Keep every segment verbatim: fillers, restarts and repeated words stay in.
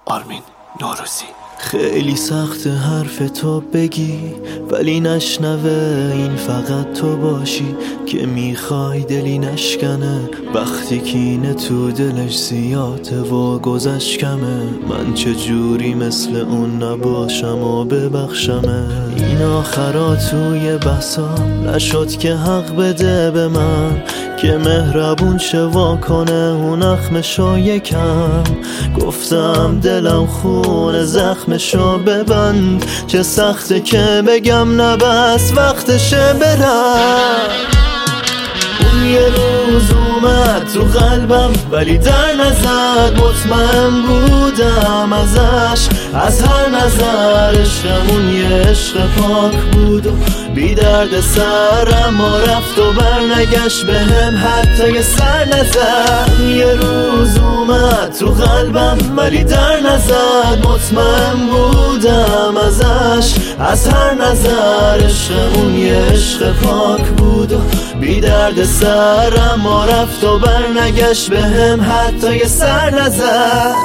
آرمین نوروزی. خیلی سخت حرف تو بگی ولی نشنوه این فقط تو باشی که میخوای دلی نشکنه وقتی کینه تو دلش زیاده و گذشت کمه. من چجوری مثل اون نباشم و ببخشمه. این آخرا توی بحثا نشد که حق بده به من که مهربون شوا کنه اون اخمشو یکم. گفتم دلم خونه زخمشو ببند چه سخته که بگم نه بس وقتشه برم. اون یه روز اومد تو قلبم ولی در نزد مطمئن بودم ازش از هر نظر. عشقمون یه عشق پاک بود و بی درد سر اما رفت و برنگشت به هم حتی یه سر نزد. یه روز اومد تو قلبم ولی در نزد مطمئن بودم ازش از هر نظر. عشقمون یه عشق پاک بود و بی درد سر اما رفت و برنگشت به هم حتی یه سر نزد.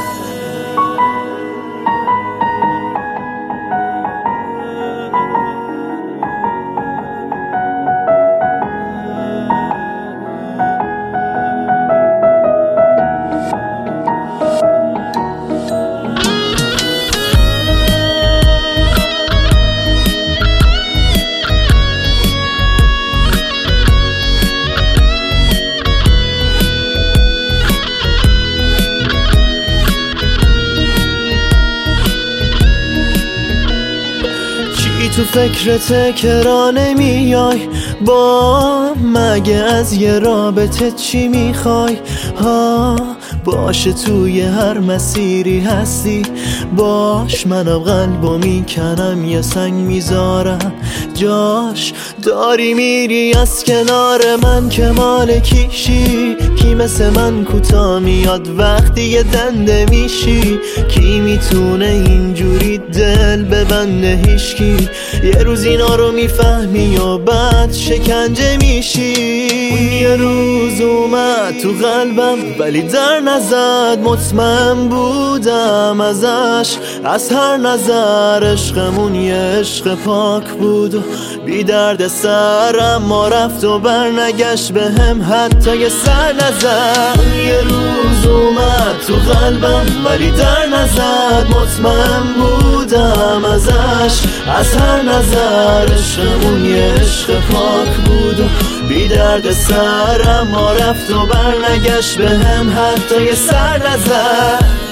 تو فکرته که را نمیای با مگه از یه رابطه چی میخوای ها. باشه توی هر مسیری هستی باش منم قلبو میکنم یه سنگ میذارم جاش. داری میری از کنار من که مال کیشی کی مثل من کوتا میاد وقتی یه دنده میشی. کی میتونه اینجوری دل ببنده هیشکی. یه روز اینا رو میفهمی و بعد شکنجه میشی. اون یه روز اومد تو قلبم ولی در نزد مطمئن بودم ازش از هر نظر. عشقمون یه عشق پاک بود و بی درد سر اما رفت و برنگشت به هم حتی یه سر نزد. اون یه روز اومد تو قلبم ولی در نزد مطمئن بودم ازش از هر نظر. عشقمون یه عشق پاک بود و بی درد سر اما رفت و برنگشت به هم حتی یه سر نزد.